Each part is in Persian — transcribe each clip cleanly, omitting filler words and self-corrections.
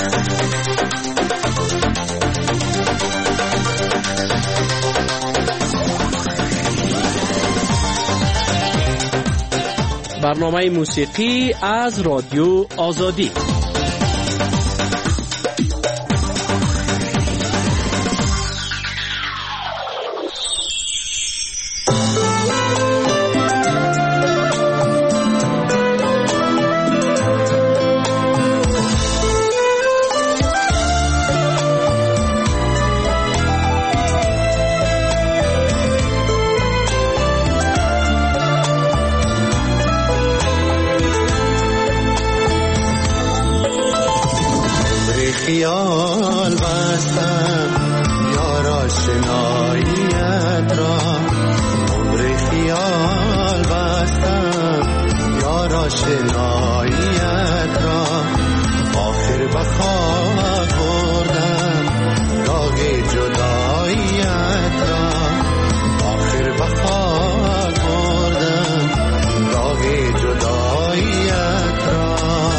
برنامه موسیقی از رادیو آزادی. خیال بستم یار آشناییت را، عمر خیال بستم یار آشناییت را، آخر به خاک بردم داغ جداییت را، آخر به خاک بردم داغ جداییت را.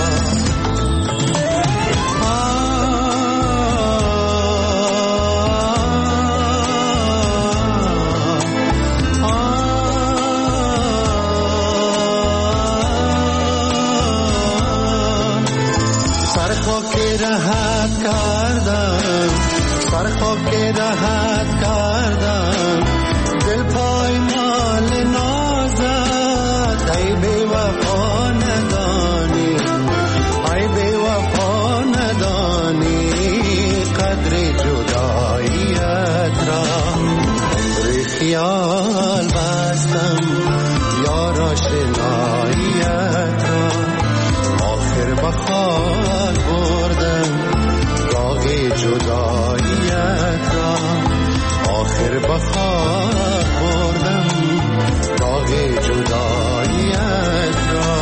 راحت کردم دل پایمال نازت، ای بی وفا ندانی، ای بی وفا ندانی قدر جداییت را. عمر خیال بستم یار آشناییت را، آخر به خاک بردم داغ جداییت را، آخر به خاک بردم داغ جداییت را.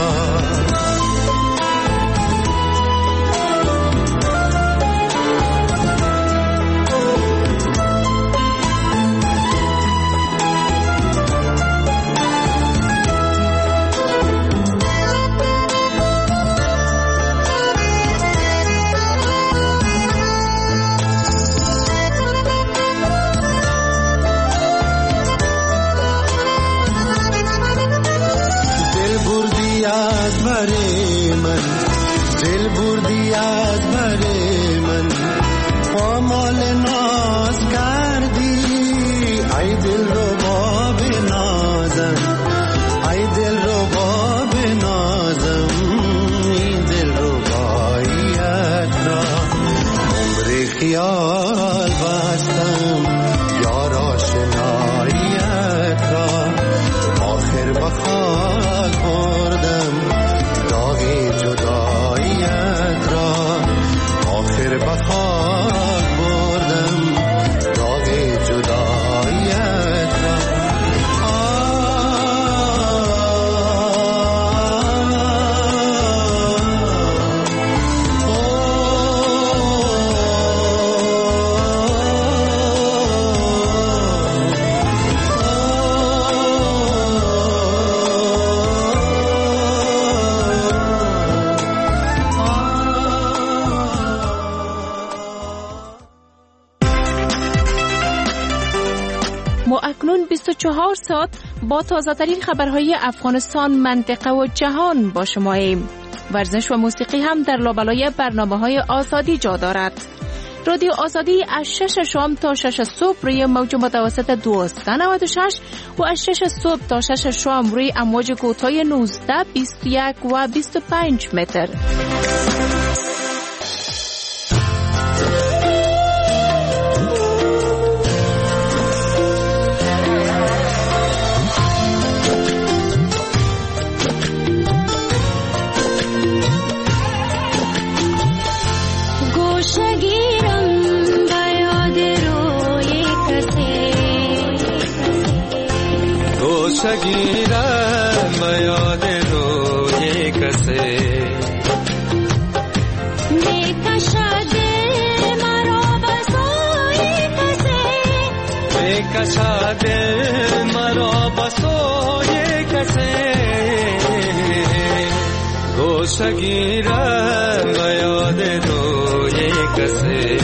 دل بردی از بر من، پامال ناز کردی، ای دل رو باب نازم، ای دل رو باب نازم، این دل رو باییت را. عمر خیال بستم یار آشناییت را، آخر به خاک بردم داغ جداییت را، آخر به خاک بردم داغ جداییت را. ما اکنون 24 ساعت با تازه‌ترین خبرهای افغانستان، منطقه و جهان با شماییم. ورزش و موسیقی هم در لابلای برنامه‌های آزادی جا دارد. رادیو آزادی از 6 شام تا 6 صبح روی موج متوسط 1296 و از 6 صبح تا 6 شام روی امواج کوتاه 19، 21 و 25 متر. شگیرم به یاد روی کسی، میکشد مرا به سوی کسی، میکشد مرا به سوی کسی، گوشه گیرم به یاد روی کسی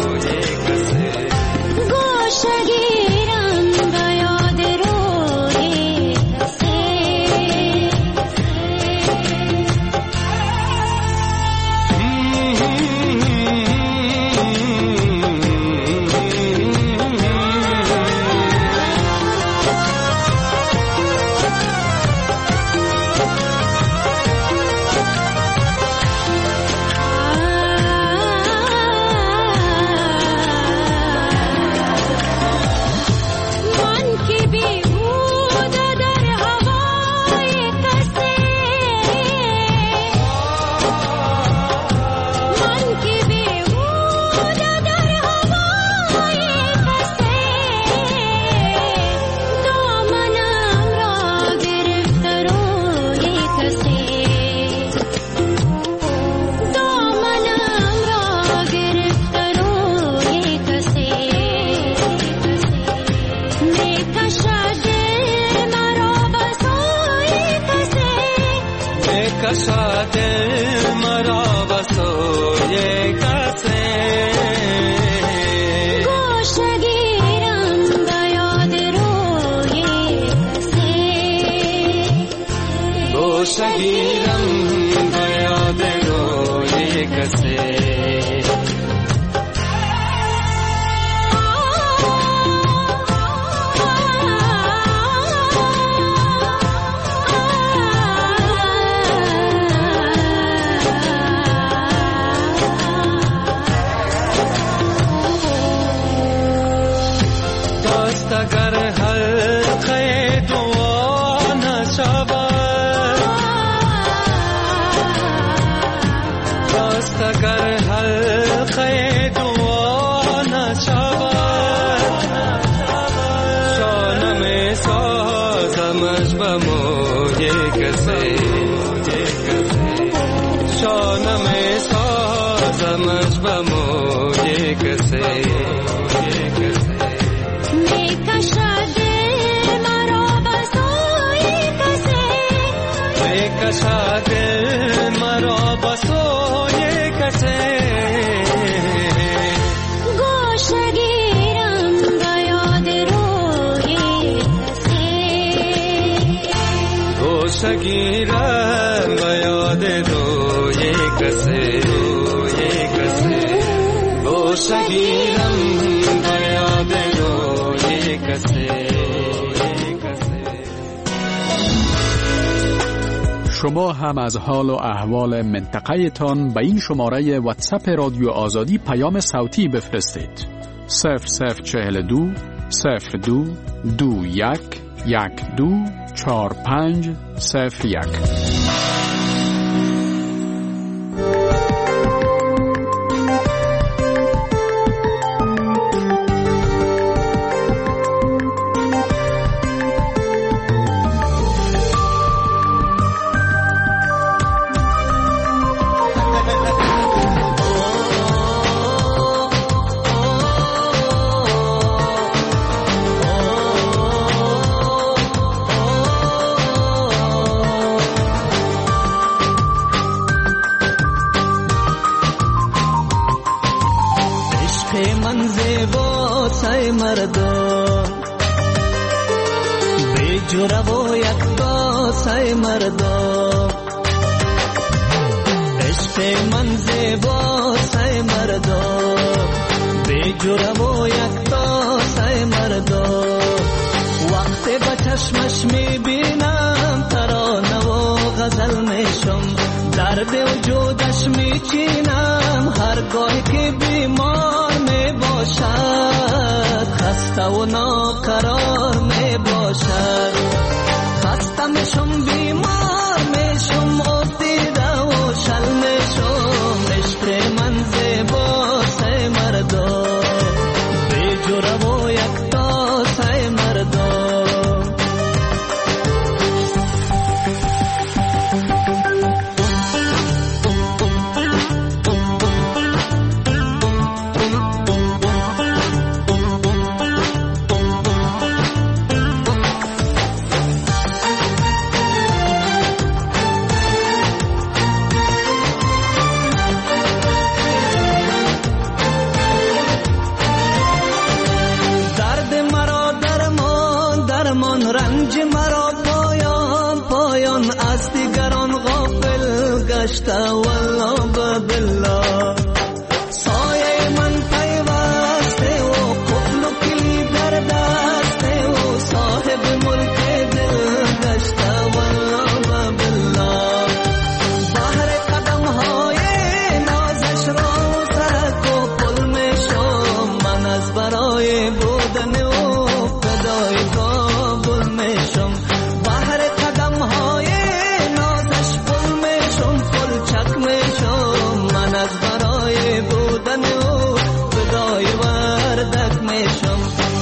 شما هم از حال و احوال منطقه تان به این شماره واتساپ رادیو آزادی پیام صوتی بفرستید. 0042 02 21 12 45 01. دشت والله بالله سایه من پیوسته و قفل و کلید در دسته و صاحب ملک دل دشت والله بالله بحر قدم های نازش را سرک و پل می شم من از برای بودن و فدای کابل می شم بحر قدم های نازش پل می شم پل چک می شم من از برای بودن و فدای وردک می شم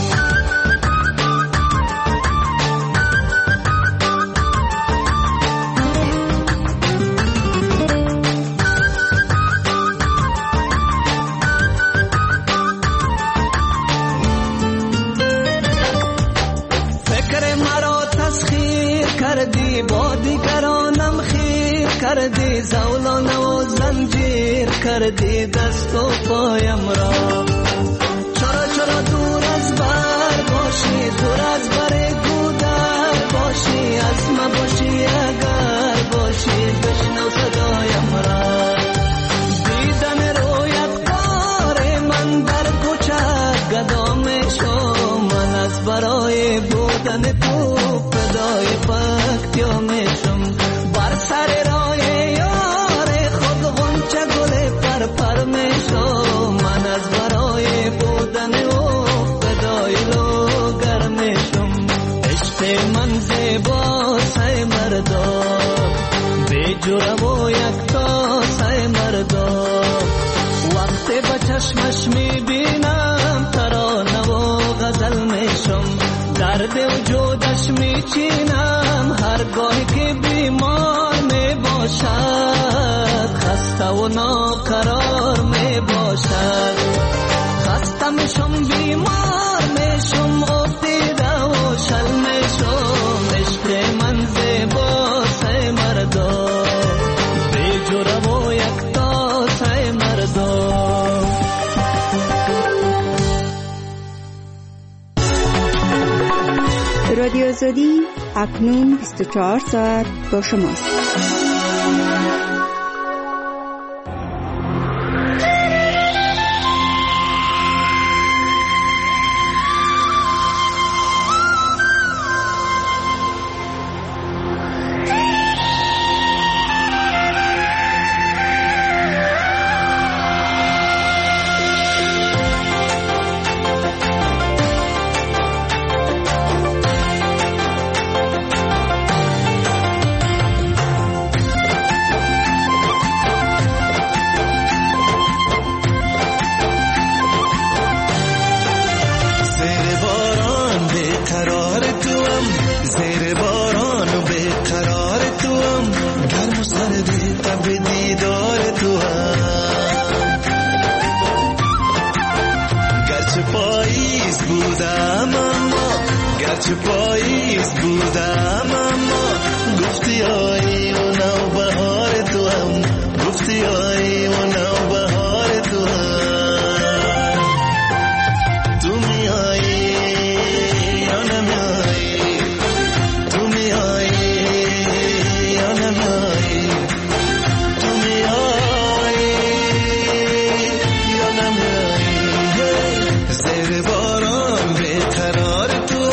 کردی با دیگرانم خیر کردی زولان و زنجیر کردی دست و پایم را چرا دور از بر باشی دور از بر گودر باشی از ما باشی اگر باشی بشنو صدایم را دیدن رویت کار من در کوچه گدا می شم من از برای بودن تو فدای پکتیا میشم بر سر راه یار خود غنچه گل پر میشم من از برای بودن او فدای لوگر میشم عشق من زیبا سای مردا بی جرم و یکتا سای مردا وقتی با چشمش میبینم ترانه و غزل میشم درد وجودش میچینم هرگاهی که بیمار میباشد خسته و ناقرار میباشد خسته میشم بیمار میشم افتیده و شل میشم عشق من زیبا سای مردا بی جرم و یکتا سای مردا رادیو آزادی اکنون 24 ساعت با شماست. گرچه پاییز بودم اما گفتی آیی و نو بهار تو هم گفتی آیی و نو بهار تو هم تو میایی یا نمیایی تو میایی یا نمیایی تو میایی یا نمیایی زیر باران بیقرار تو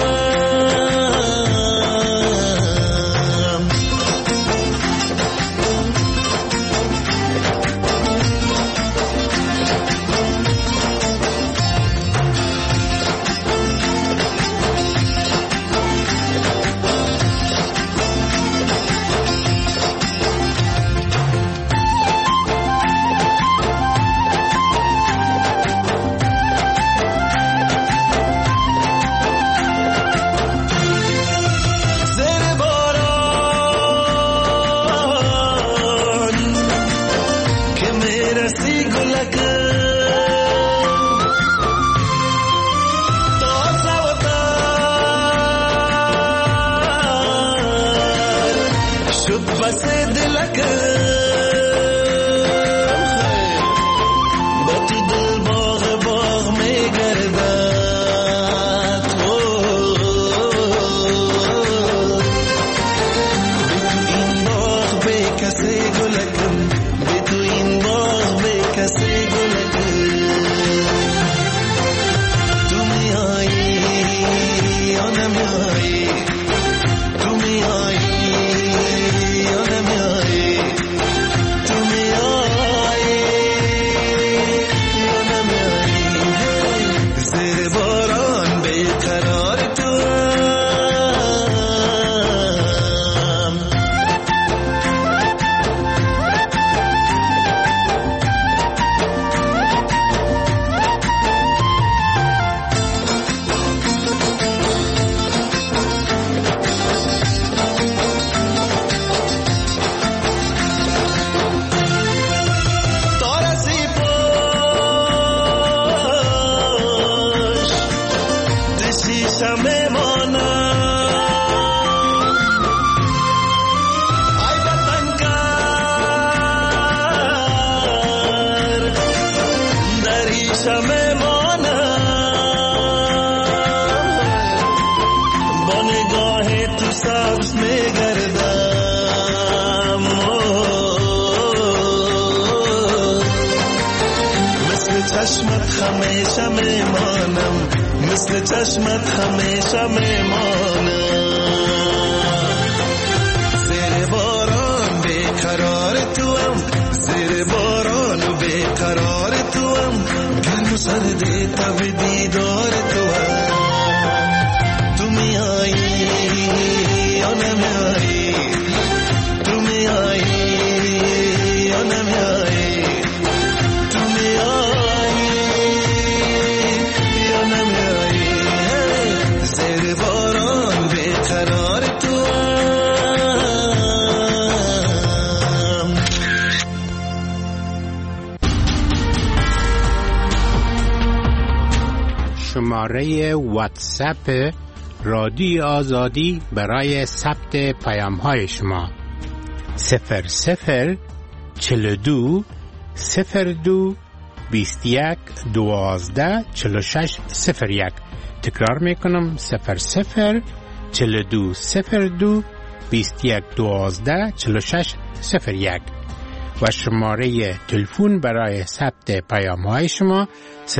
کسی گلکم چشمت همیشه میمانم، مثل چشمت همیشه میمانم. زیر باران بیقرار توام، زیر باران و بیقرار توام، گرم و سردی تب دیدار توام. تو میایی یا نمیایی، تو میایی یا نمیایی، تو میایی یا نمیایی. زیر باران بیقرار توام. شماره واتساپ رادیو آزادی برای ثبت پیام‌های شما 0042 02 21 12 46 01. تکرار میکنم 0042 02 21 12 46 01. و شماره تلفن برای ثبت پیام‌های شما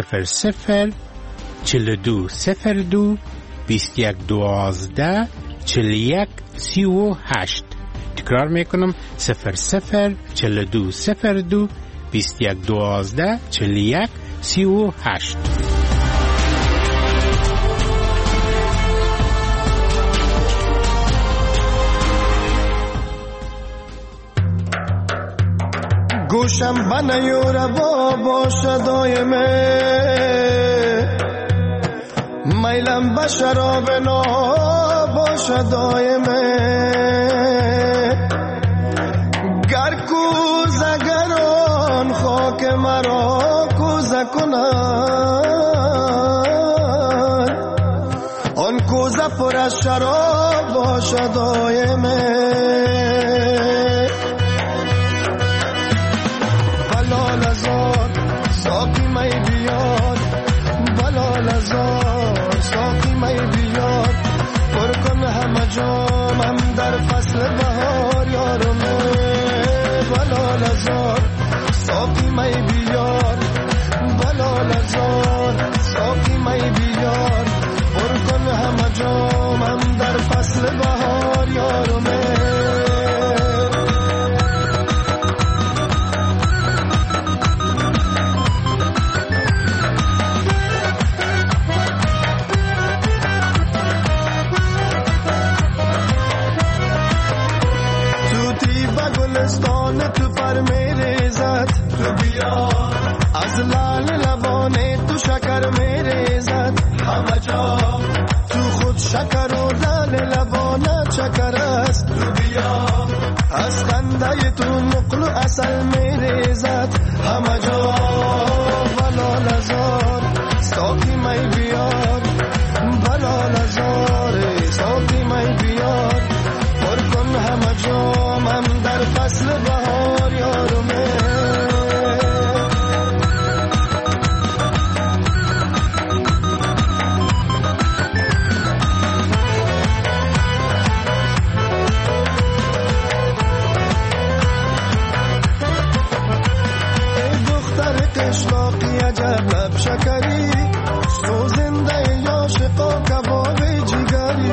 0042 02 21 12 41 38. تکرار میکنم 0042 02 21 12 41 38. گوشم بنیور بابا دایمه، میلم به شراب ناباش دایمه. گر کوزگران خاک مرا کوزه کنن، آن کوزه پر از شراب باش دایمه. بلال ازار ساقی می بیاد، بلال ازار ساقی می بیاد، پر کن همه جامم در فصل بهار یارمه. بلال ازار ساقی می بیاد، بلال ازار ساقی می بیاد، پر کن همه جامم در فصل بهار یارمه. تو پر میریزد، تو بیا از لال لبانه تو شکر میریزد همه جا. تو خود شکر و لال لبانه چکر است، تو بیا از خنده تو نقل و اصل میریزد همه جا. بلال ازار ساقی می بیار، بلال ازار ساقی می بیار، پر کن همه جامم در فصل بهار یارمه. ای دختر قشلاقی عجب لب شکری، سوزنده عاشقا کباب جگری.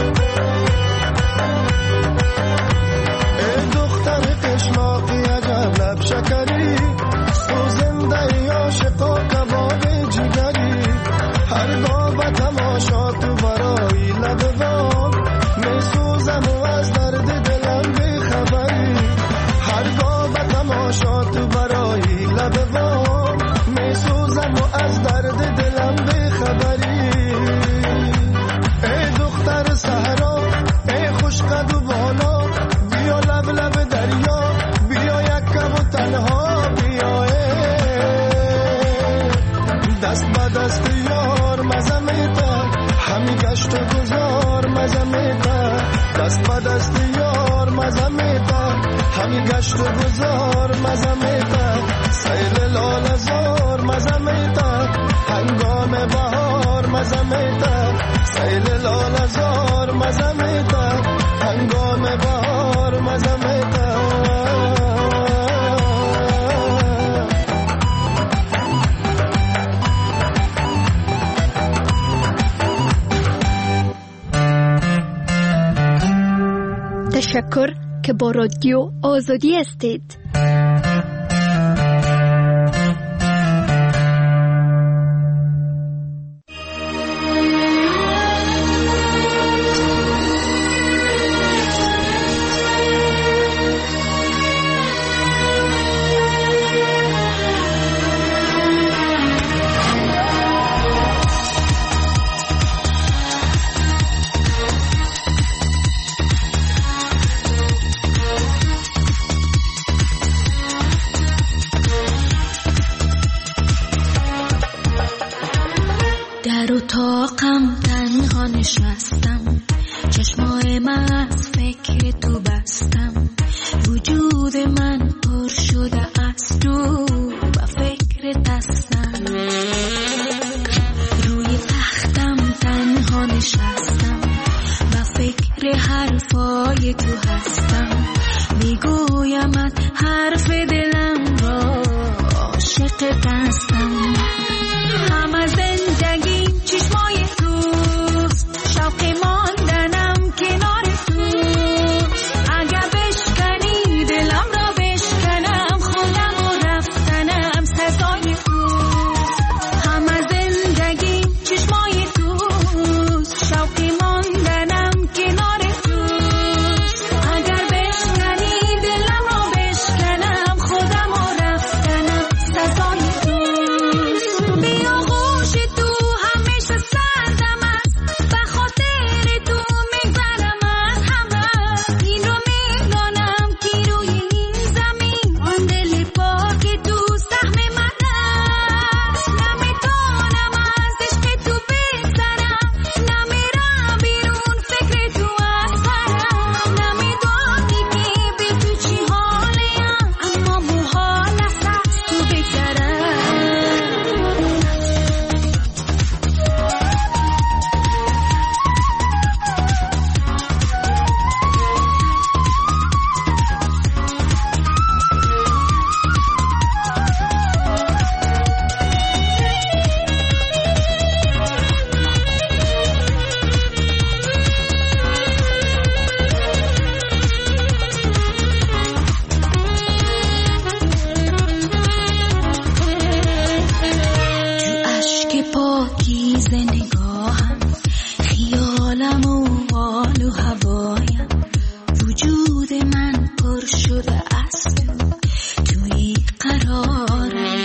قشلاقی عجب لب شکری، سوزنده عاشقا کباب جگری. هرگاه به تماشا تو برای لب وام، می سوزم و از درد دلم بیخبری. هرگاه به تماشا تو برای لب وام، می سوزم و از درد دلم بیخبری. ای دختر صحرا، ای خوش قد و بالا، بیا لب لب دریا، بیا یک کم و تنها بیا. دست به دست یار مزه میده، همی گشت و گذار مزه میده. دست به دست یار مزه میده، همی گشت و گذار مزه میده. سیل لال زار مزه میده، هنگام بهار مزه میده. سیل لال زار مزه میده، هنگام بهار مزه میده. تشکر که با رادیو آزادی هستید. در اتاقم تنها نشستم، چشمای من از فکر تو بستم، وجود من پر شده از تو و فکر دستم. روی تختم تنها نشستم و فکر حرفای تو هستم، میگویم حرف دلم را عاشق دستم. همه زندگی چشمای توست، شوق ماندنم کنار توست. اگر بشکنی دلم را بشکنم، خودم و رفتنم سزای توست. همه زندگی چشمای توست، شوق ماندنم کنار توست. اگر بشکنی دلم را بشکنم، خودم و رفتنم سزای توست. بیا غوش تو همیشه سردم است، به خاطر تو میگذرم از همه. این رو میدانم که روی این زمین آن دل پاک تو سهم من است. نمیتونم از عشق تو بگذرم، نمیرم بیرون فکر تو از سرم. نمیدانی که به تو چی حالیم، اما محال است از تو بگذرم. تو اشک پاکیز نگاهم، خیالم و حال و هوایم، وجود من پر شده از تو، توی قرارم.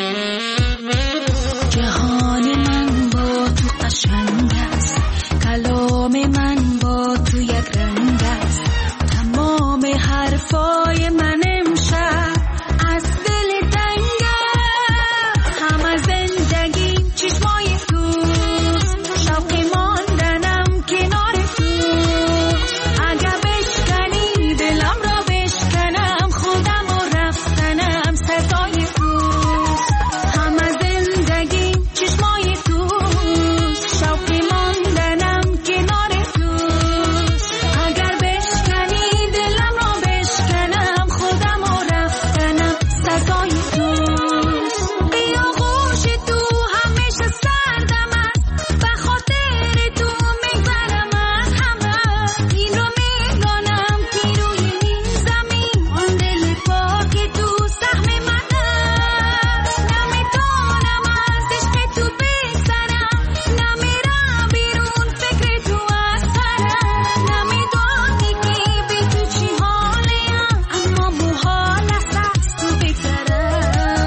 جهان من با تو قشنگ است، کلام من با تو یک رنگ است. تمام حرفای من امشب از دل تنگ است. همه زندگی چشمای توست، شوق ماندنم کنار توست. اگر بشکنی دلم را بشکنم، خودم و رفتنم سزای توست. همه زندگی چشمای توست، شوق ماندنم کنار توست. اگر بشکنی دلم را بشکنم، خودم و رفتنم سزای توست. بیا غوش تو همیشه سردم است، به خاطر تو میگذرم از همه. این رو میدانم که روی این زمین آن دل پاک تو سهم من است. نمیتونم از عشق تو بگذرم، نمیرم بیرون فکر تو از سرم. نمیدانی که به تو چی حالیم، اما محال است از تو بگذرم.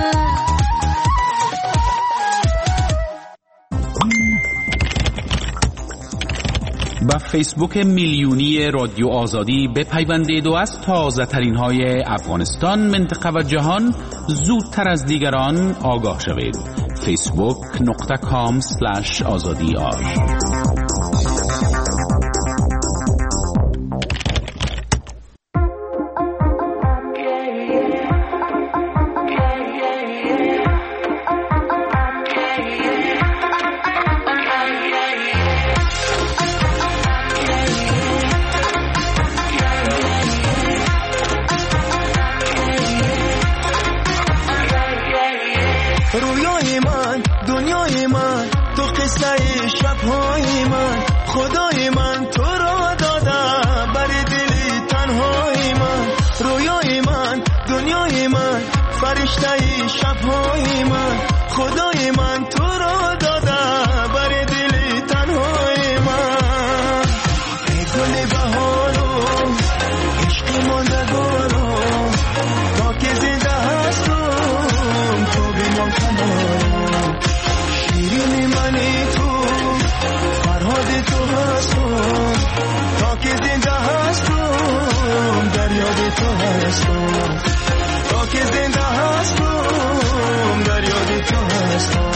با فیسبوک میلیونی رادیو آزادی بپیوندید و از تازه ترین های افغانستان، منطقه و جهان زودتر از دیگران آگاه شوید. facebook.com/azadi. رویای من، دنیای من، تو قصه شبهای من، خدای من تو را داده بر دلی تنهای فرشته شب‌های من، خدای من تو رو داده بر دل تنهای من. ای گل بهارم عشق ماندگارم، تا که زنده هستم تو بمان کنارم. شیرین منی تو فرهاد تو هستم، تا که زنده هستم در یاد تو هستم. تا که زنده هستم در یاد تو هستم.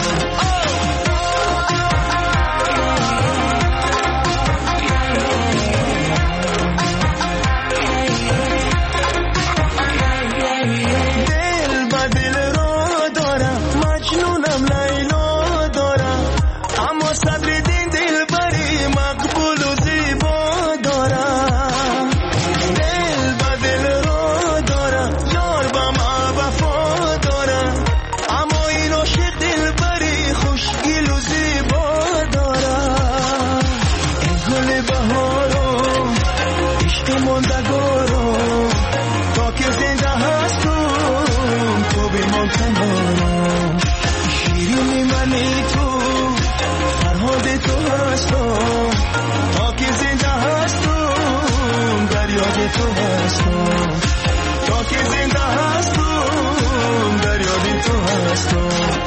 دل با دل رو دارم، مجنونم لیلا دارم، اما صبر دین دل بری مقبول و زیبا دارم. دل با دل رو دارم، یار با ما وفا دارم، اما این عاشق دل بری خوشگل و زیبا دارم. ای گل بهارم عشق ماندگارم، تا که زنده هستم تو بمان کنارم. شیرین منی تو فرهاد تو هستم، تا که زنده هستم در یاد تو هستم. تا که زنده هستم در یاد تو هستم.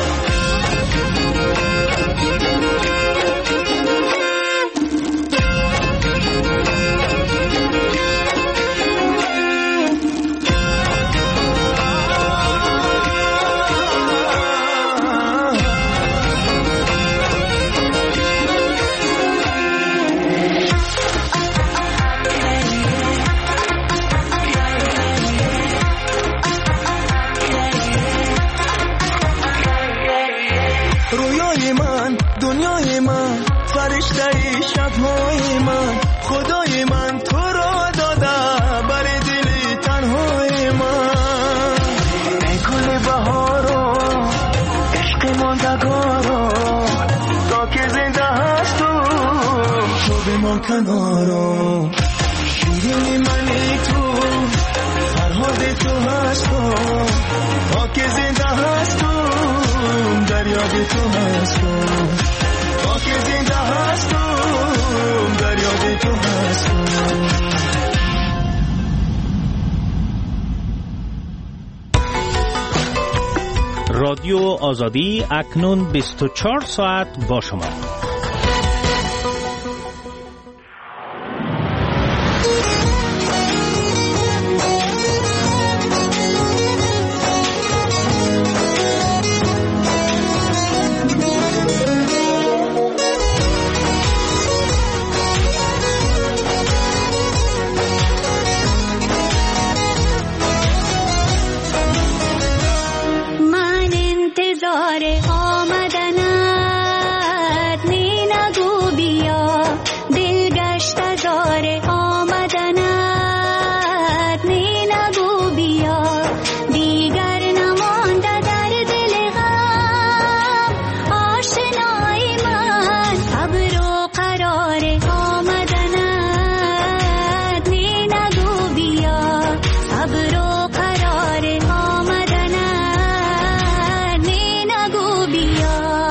رویای من، دنیای من، فرشته شب‌های من، خدای من تو رو داده بر دل تنهای من. ای گل بهارم عشق ماندگارم، تا که زنده هستم تو بمان کنارم. شیرین منی تو فرهاد تو هستم، تا که زنده هستم در یاد تو هستم. تا که زنده هستم در یاد تو هستم. رادیو آزادی اکنون 24 ساعت با شما. قرار آمدنت نی نگو بیا.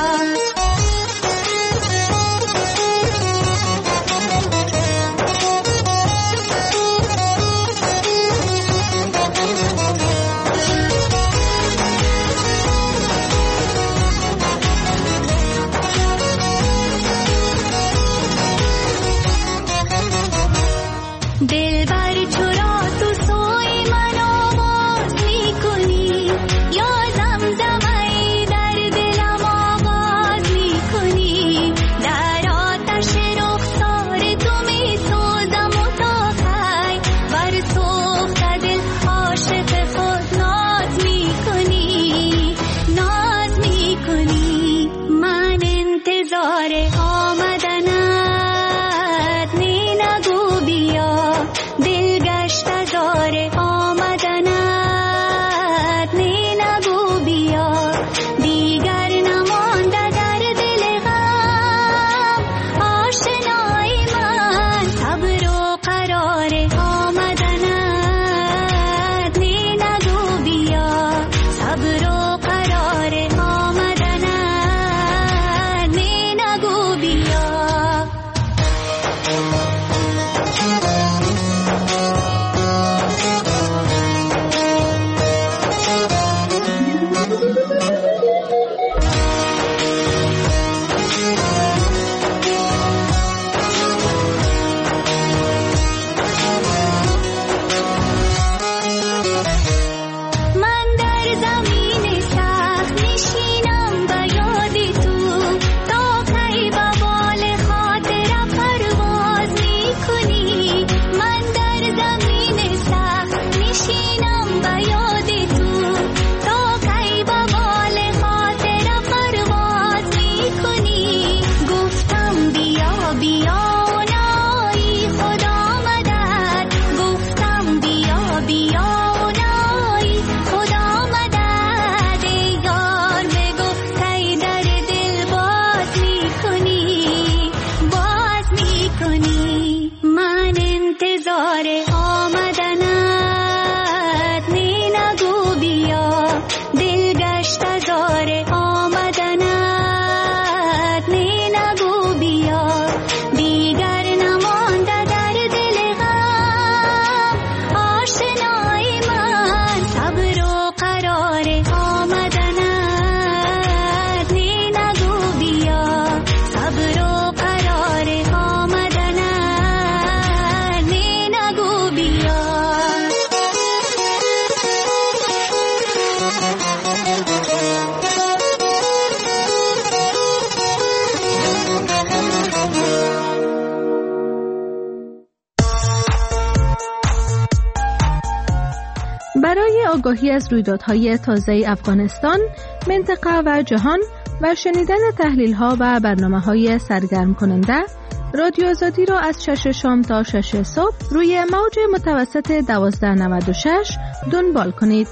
آگاهی از رویدادهای تازه افغانستان، منطقه و جهان و شنیدن تحلیل‌ها و برنامه‌های سرگرم کننده، رادیو آزادی را از 6 شام تا 6 صبح روی موج متوسط 1296 دنبال کنید.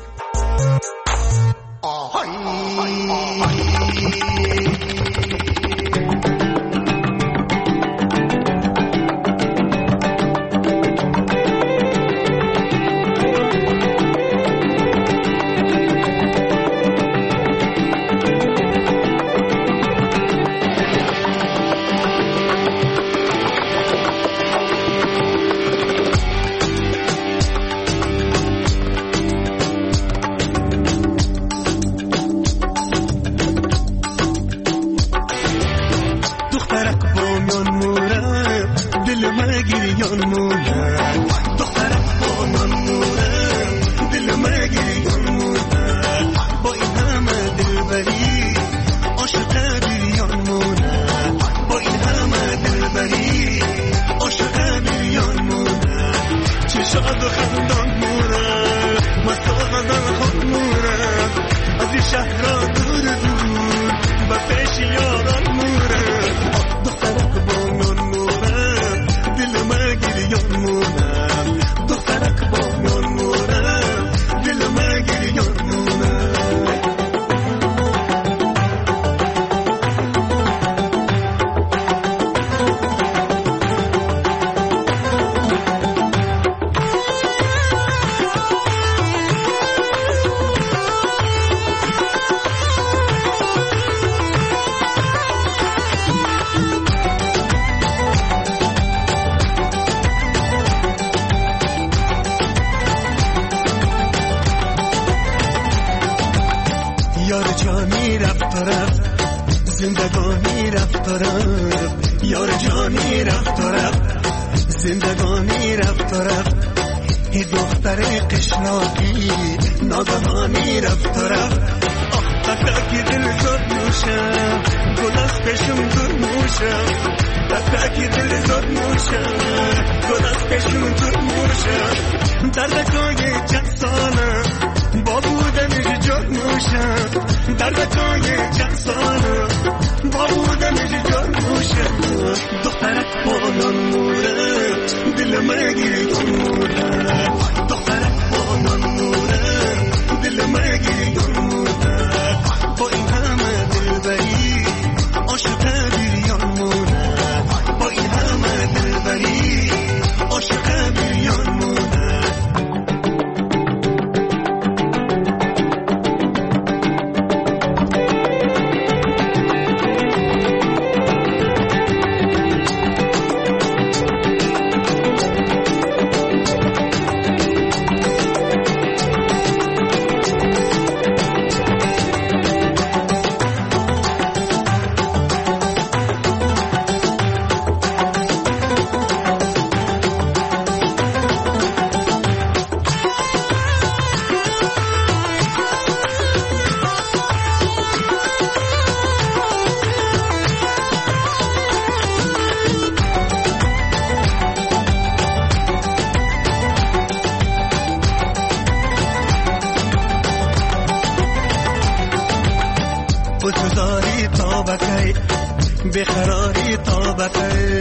بخراری طابقه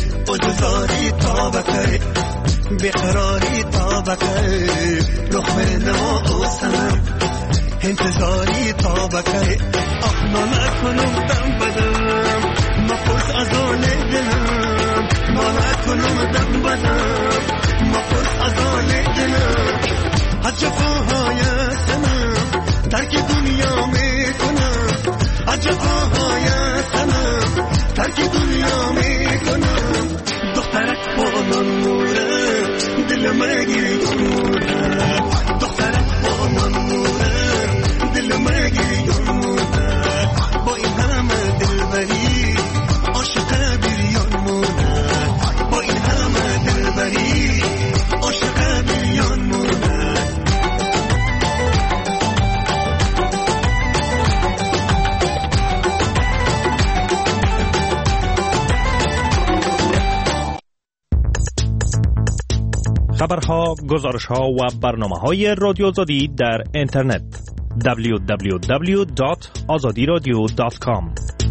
بزرگی طابقه بخراری طابقه رخ نما اوستم انتظاری طابقه اخنا نکنم دم بدم مپرس از آن دلم ما نکنم دم بدم مپرس از آن دلم از جفاهای سنم ترک دنیا میکنم از جفاهای سنم ترک دنیا میکنم دخترک با من موره دل مگیری موره دخترک با من موره دل مگیری موره با این همه دلبری عاشق بیریان موره با این همه دلبری عاشق بیریان موره خبرها، گزارشها و برنامه‌های رادیو آزادی در اینترنت www.azadiradio.com.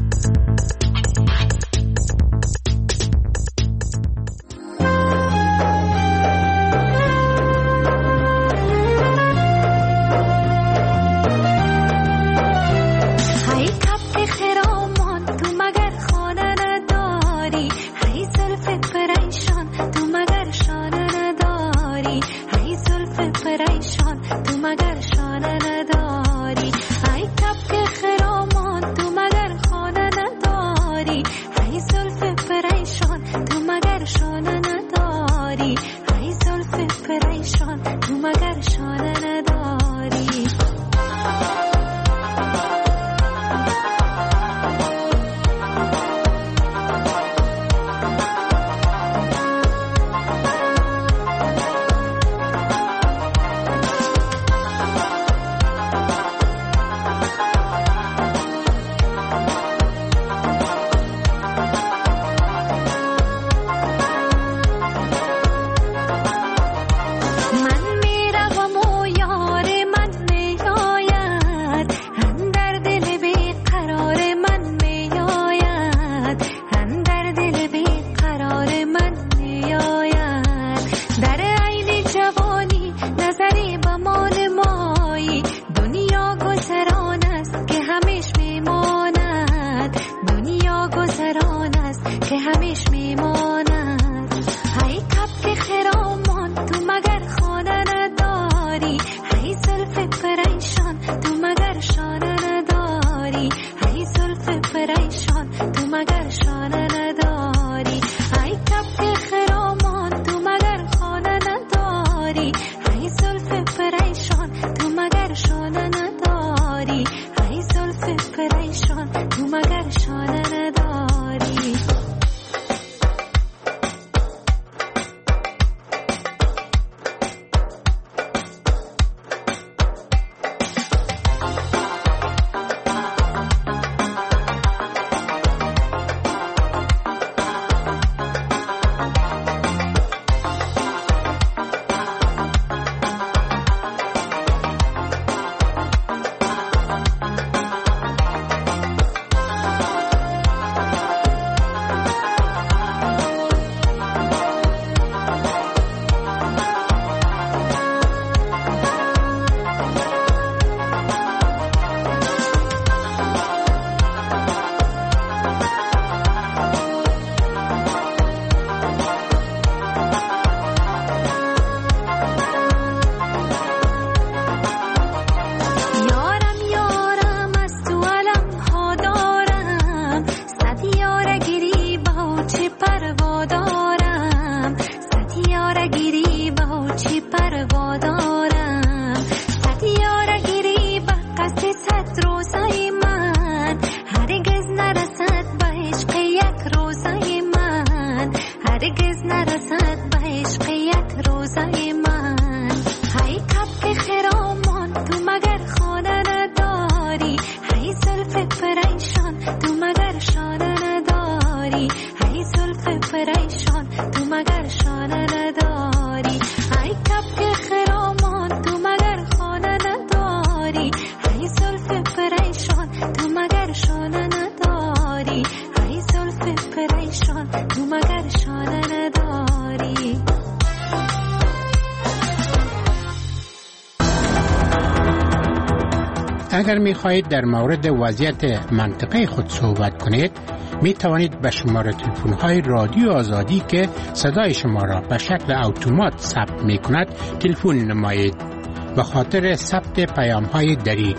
اگر می خواهید در مورد وضعیت منطقه خود صحبت کنید، می توانید به شماره تلفن های رادیو آزادی که صدای شما را به شکل اتومات ثبت می کند تلفن نمایید. به خاطر ثبت پیام های دریغ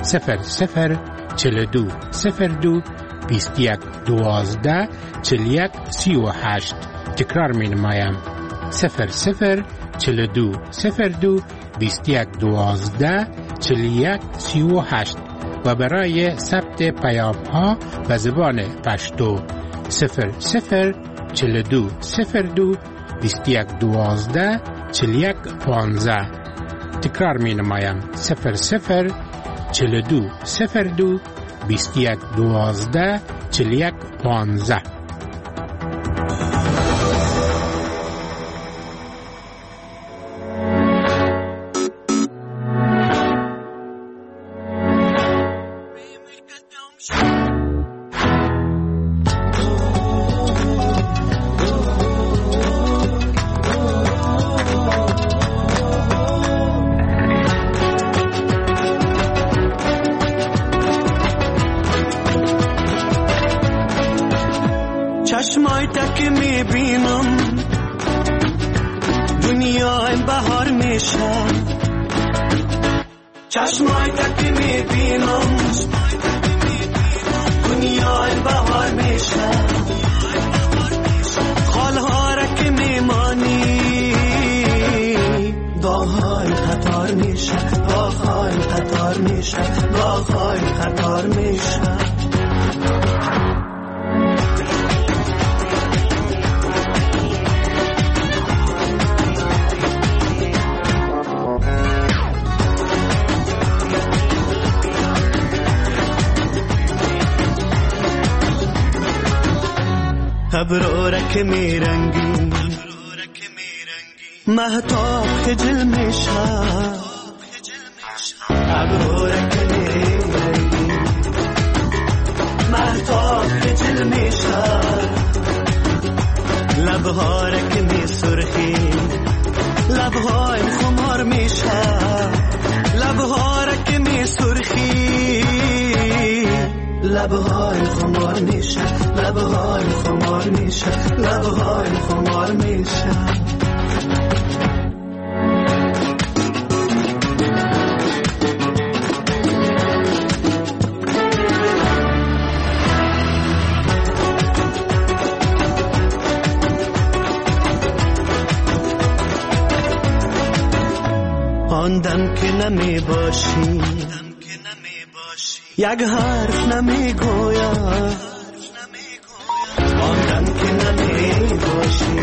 004202 2112 4138. تکرار می نمایم 004202 2112 4138 و برای ثبت پیام ها به زبان پشتو 004202 2112 4115. تکرار می نمایم 004202 2112 4115. چشمای تک میبینم دنیا این بهار میشه چشمای تک میبینم دنیا این بهار میشه خالها را که میمانی داغهای خطار میشه داغهای خطار میشه داغهای خطار میشه ابرارک میرنگی مهتاب خجل میشه ابرارک میرنگی مهتاب خجل میشه لبهارک می سرخی لبهای خمار میشه لبهارک می سرخی لبهای خمار میشه لبهای خمار میشه لبهای خمار میشه آن دم که نمی باشی یک حرف نمی گویم آن دم که نمی باشی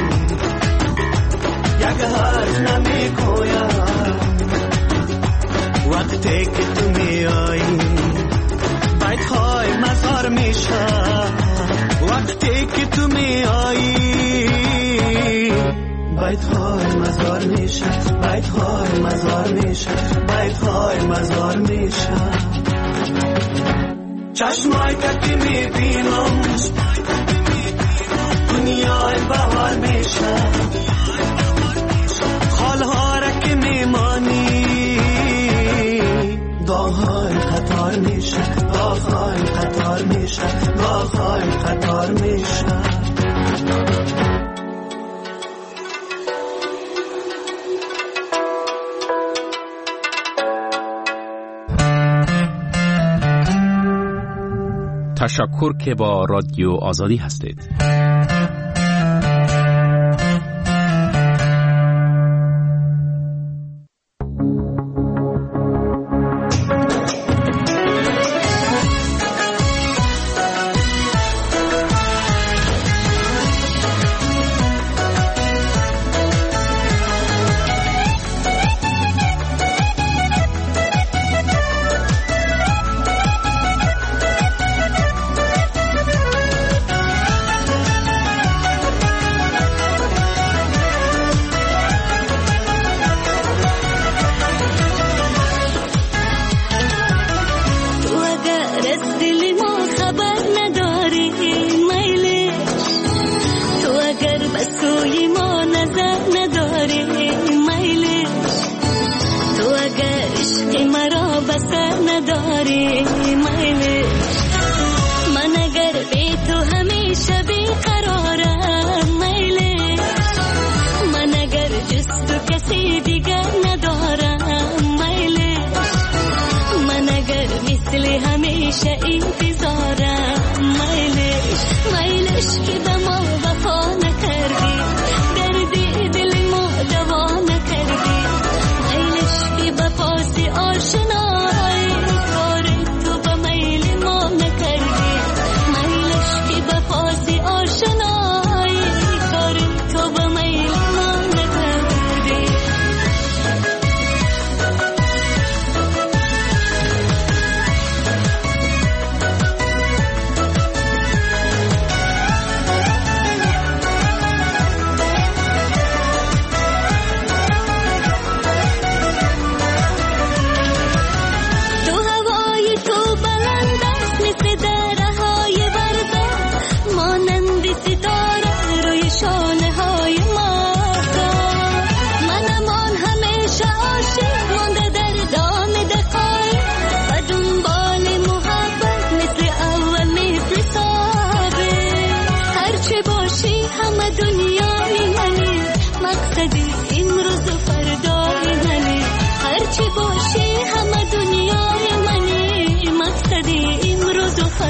یک حرف نمی گویم وقتی که تو می آیی بیت های مزار میشه وقتی که تو می آیی بیت های مزار میشه بیت های مزار میشه بیت های مزار میشه چشمای که میبینم دنیا این بهار میشه خالها را که میمانی داغهای خطار میشه داغهای خطار میشه داغهای خطار میشه تشکر که با رادیو آزادی هستید. آشنای کار تو با میل ما نکردی میلش که بپاسی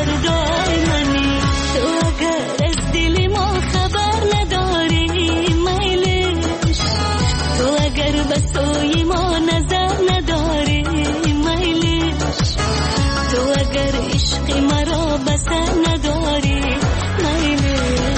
فردای منی. تو اگر از دل ما خبر نداری میلش، تو اگر به سوی ما نظر نداری میلش، تو اگر عشق مرا بسر نداری میلش.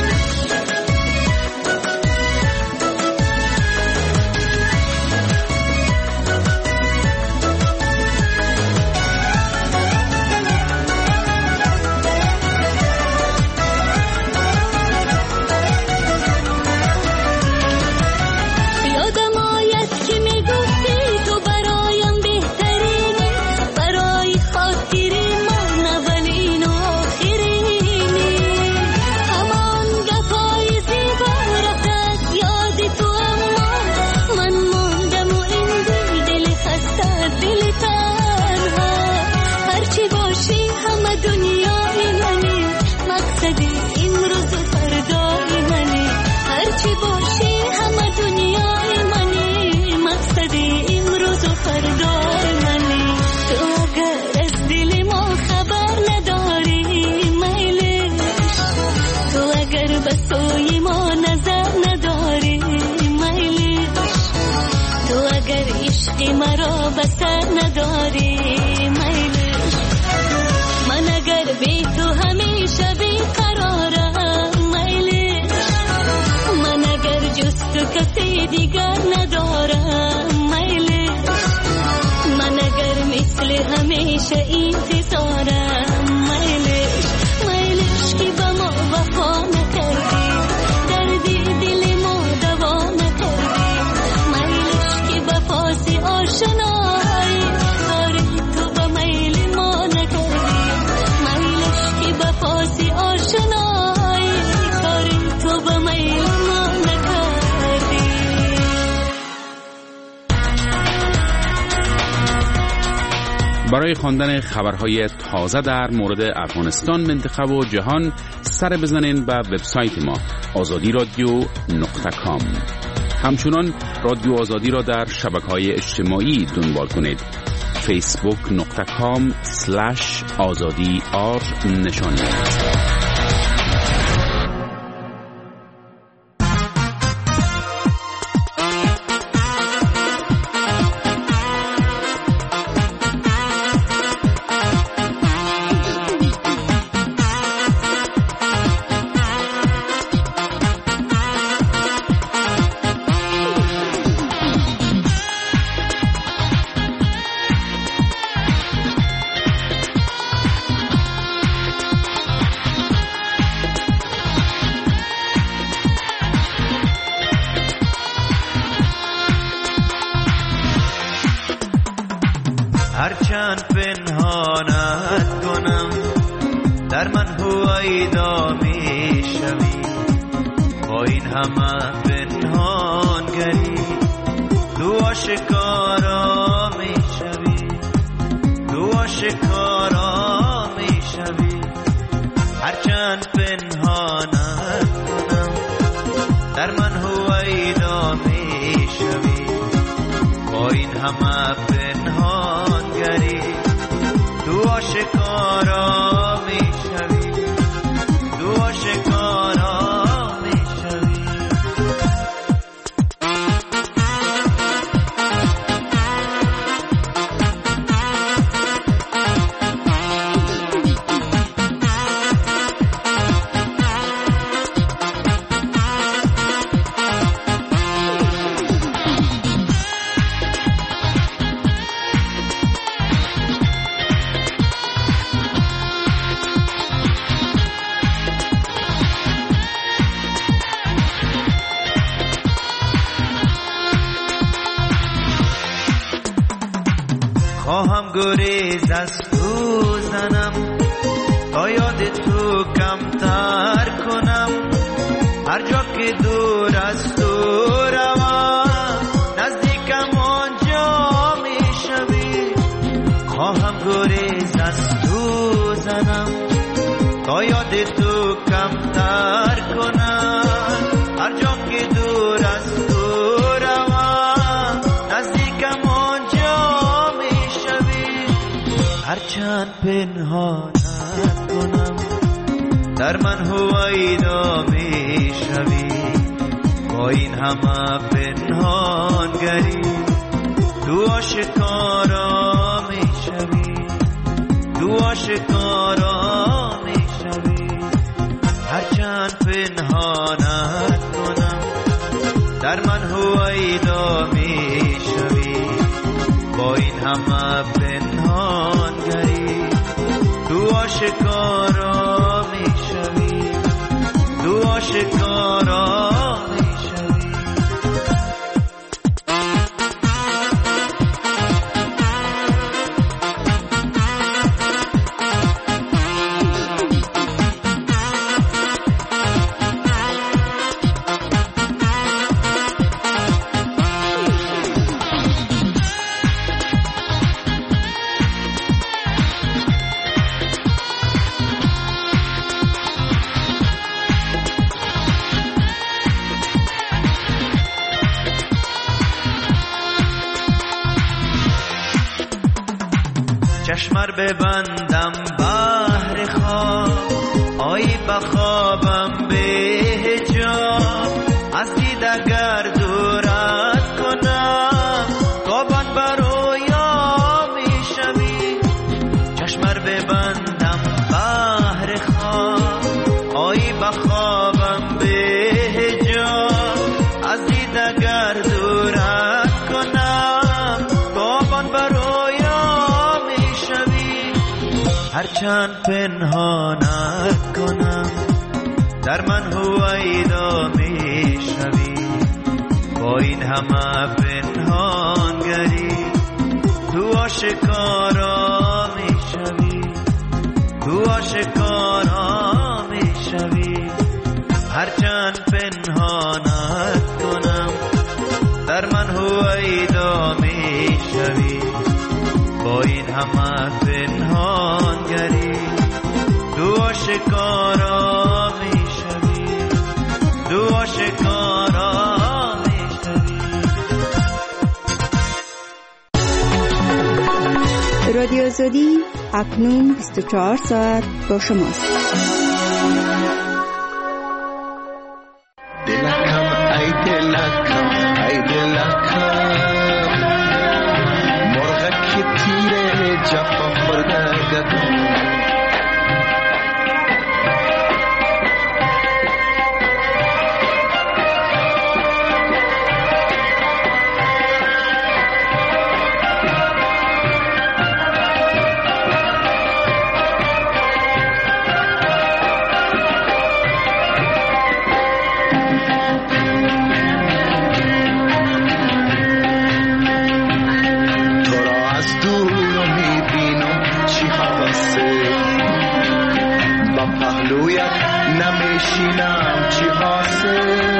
مرا بسر نداری میلش، من اگر بی تو همیشه بی قرارم میلش، من اگر جز تو کسی دیگر ندارم میلش، من اگر مثل همیشه انتظارم میلش. میلش که با ما وفا نکردی، دردی دل ما دوا نکردی، میلش که با پاسی آشنایی کاری تو با میل ما نکردی، میلش که با پاسی آشنایی کاری تو با میل ما نکردی. برای خواندن خبرهای تازه در مورد افغانستان، منطقه و جهان سر بزنین به وبسایت ما azadi.radio.com. همچنان رادیو آزادی را در شبکه‌های اجتماعی دنبال کنید. facebook.com/azadi_r نشان دهید. هرچند پنهانت کنم در من هویدا می شوی، با این همه پنهانگری تو آشکارا می شوی، تو آشکارا می شوی. هرچند پنهانت کنم در من هویدا می شوی، با این همه پنهانگری تو آشکارا می شوی، تو آشکارا می شوی. خواهم گریز از تو زنم تا یاد تو کمتر کنم، هر جا که دور از تو روم نزدیکم آنجا می شوی. خواهم گریز از تو زنم تا یاد تو کمتر کنم، هر جا که دور از تو روم نزدیکم آنجا می شوی. هرچند پنهانت در من هویدا می شوی، با این همه پنهانگری تو آشکارا می شوی، تو آشکارا می شوی. هرچند پنهانت کنم در من هویدا می شوی، با این همه پنهانگری تو آشکارا می شوی، تو آشکارا می شوی. چشمر ببندم بحر خواب، آی بخوابم به حجاب، از دیدگر دورت کنم تابان برویا می شوی. چشمر ببندم بحر خواب، آی بخوابم به حجاب، از دیدگر دورت کنم تابان برویا. هرچند پنهانت کنم در من هویدا می شوی، با این همه پنهانگری تو آشکارا می شوی، تو آشکارا می شوی. هرچند پنهانت کنم در من هویدا می شوی، با این همه پنهانگری تو آشکارا می شوی، تو آشکارا می شوی. رادیو آزادی اکنون 24 ساعت با شماست. دلکم ای دلکم ای دلکم، مرغک تیر جفا خورده گدم. نمیشینم چی حاصل